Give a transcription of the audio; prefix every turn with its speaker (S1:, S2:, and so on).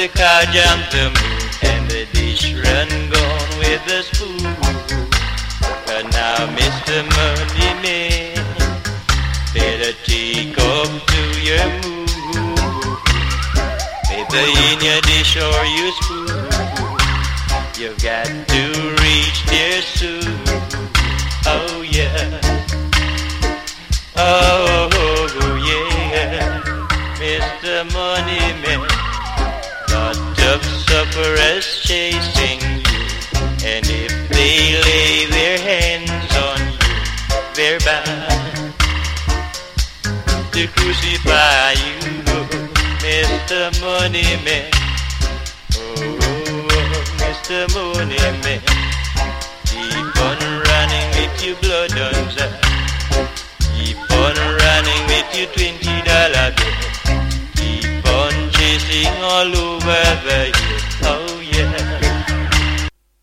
S1: the car jumped the moon, and the dish run gone with the spoon. But now, Mr. Money Man, better take off to your move. Paper in your dish or your spoon, you've got to reach there soon. Oh yeah, oh yeah, Mr. Money Man. Lot of sufferers chasing you, and if they lay their hands on you, they're bound to crucify you, Mr. Money Man. Oh, Mr. Money Man, keep on running with your blood on side. Keep on running with your $20 bill. Keep on chasing all over the year.